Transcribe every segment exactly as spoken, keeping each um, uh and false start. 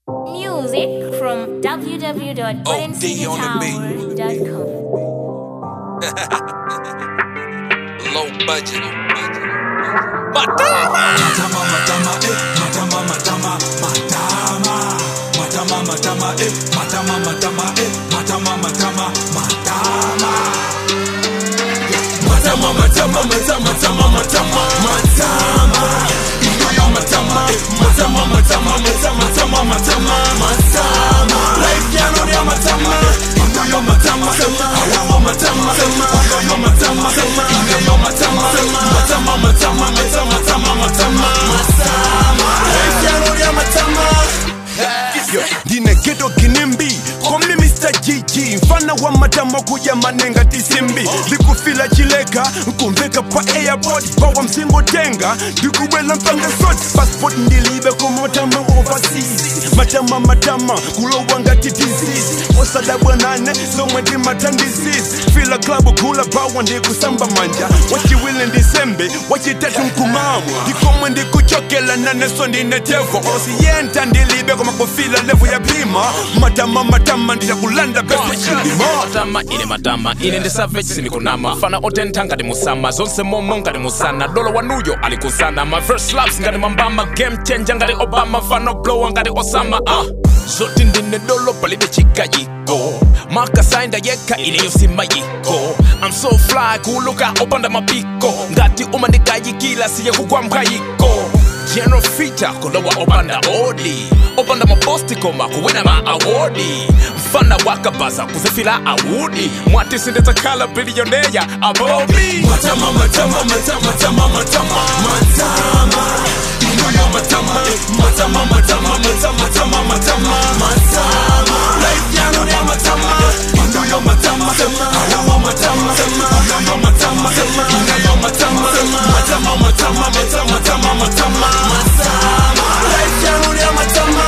Music from w w w dot golden city tower dot com. Low budget. Matama! Matama, matama, eh. Matama, matama, matama. Matama, matama, eh. Matama, matama, eh. Matama, matama, matama. Matama, matama, matama, matama, matama, matama. Matama, eh. Matama, matama, matama, matama, matama, matama. Life can't run your matama. Inga yo matama, awa matama, inga yo matama, inga yo matama, matama, matama, matama, matama, matama, matama. Life can't run your matama. Yo, dine ghetto kinimbi, call me Mister G G. Mfana wa matama kuja manenga tisimbi. Likufila chileka, kumveka pa airport. Bawa msingo tenga, dikuwela mpanga sot. Passport ndilibe kumotama overseas. Matama matama, kulo wanga disease. Osada wanane, so mwedi matan disease. Fila club kula bawa ndi kusamba manja. Wachi wili ndisembe, wachi tatu mkumamu. Dikomwe ndi kuchokela nane so ndi netevo. Osi yenta ndilibe kuma kufila level ya bima. Matama matama ndija kulanda besi chilima. Matama ine matama ine ndi savage sinikunama. Fana otenta ngati musama zonse momo ngati musana. Dolo wanuyo alikusana. My first laps ngati mambama. Game changer ngati Obama. Fana blow ngati Osama. Ah zoti ndine dolo palibe chikayiko. Maka sainda yeka ine yosima yiko. I'm so fly kuluka opanda mapiko. Ngati umandikayikila siye kukwa mkayiko. General feature kulowa opanda odi. Opanda maposti koma kuwina ma awodi. Mfana wakabaza kuzefila awudi. Mwati sindeta kala billionaire above me. Matama, matama, matama, matama, matama, matama. Inga yo matama, matama, matama, matama, matama, matama, matama. Life can't run your matama. Inga yo matama, awa matama, inga yo matama, inga yo matama, matama, matama, matama, matama, matama, matama. Life can't run your matama.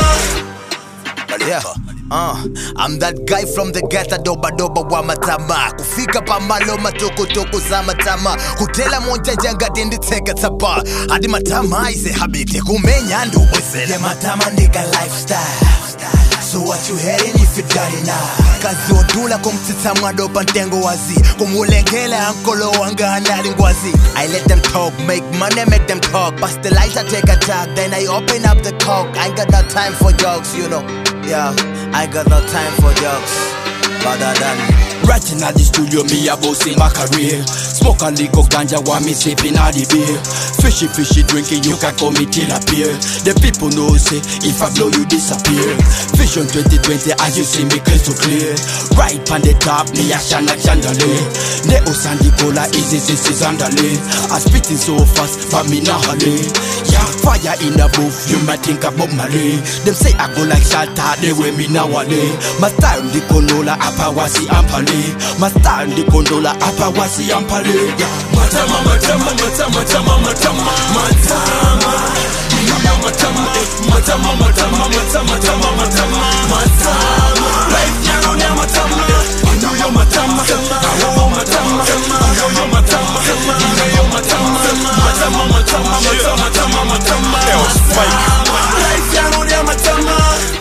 Yeah, uh, I'm that guy from the ghetto doba doba wa matama. Kufika pa malo matoko toko za matama. Kutela monja janga dindi teka tapa. Hadi matama ise habite kumenya ndu wesele. Matama nigga lifestyle. So what you heading if you done now? Kazi odula kumtita mwado pantengo wazi. Kumulengela ankolo wanga anali ngwazi. I let them talk, make money, make them talk. Bust the lights, I take a tag, then I open up the coke. I ain't got no time for jokes, you know. Yeah, I got no time for jokes. Better than right in the studio, me a bossing my career. Smoke a lick of ganja while me sipping all the beer. Fishy, fishy drinking, you can call me till I appear. The people know say, if I blow you disappear. Vision twenty twenty, as you see me crystal clear. Right on the top, me a shana chandelier. Neo Sandy Cola, easy, this is underlay. I spitting so fast, but me not hurry. Yeah, fire in the booth, you might think about my lay. Them say I go like Shata, they wear me nowadays. My time, the Konola, Apawasi, Ampale. My style the gondola apa wasi ampale. Matama matama matama matama matama matama. Inga matama matama matama matama matama matama matama. Life can't run your matama. Inga yo matama, awa matama, inga yo matama, inga yo matama, matama matama matama matama matama. Life can't run your matama.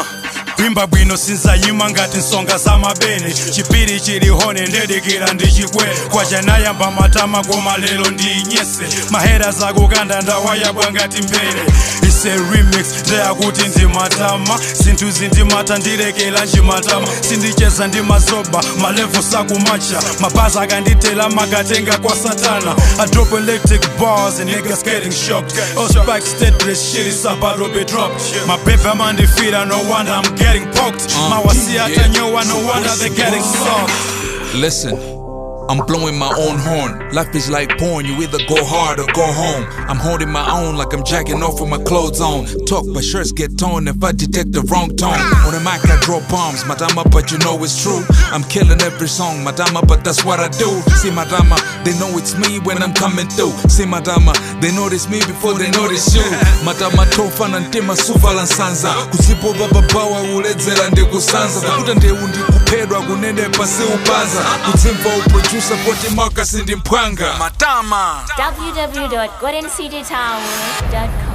Wimba bwino sinza yima ngati nsonga za mabene. Chipiri chiri hone ndedekera ndichikwe. Kwa jana yamba matama koma lelo ndi nyese. Mahera za kukanda ndawaya bwangati mbele. It's a remix ndeya kuti ndi matama. Sintu zindi mata ndirekela njimatama. Sindicheza ndi mazoba malevo sakumacha. Mabaza kanditela magatenga kwa satana. I drop electric bars and niggas getting shocked. Us backstage this shit is about to be dropped. My paper man defeat, no wonder I'm getting poked. Uh, My wasi yeah. atanyowa, no wonder they're getting soft. Listen, I'm blowing my own horn. Life is like porn, you either go hard or go home. I'm holding my own like I'm jacking off with my clothes on. Talk, but shirts get torn if I detect the wrong tone. On the mic I drop bombs, madama, but you know it's true. I'm killing every song, madama, but that's what I do. See madama, they know it's me when I'm coming through. See madama, they notice me before they notice you. Madama tofa na ntima sufa lansanza. Kusipo baba bawa uledzera ndi kusanza. Kukuta ndi undi kupedwa kunende pasi upanza. Kutimba uproducer poti maka sindi mpwanga. Matama w w w dot golden city tower dot com.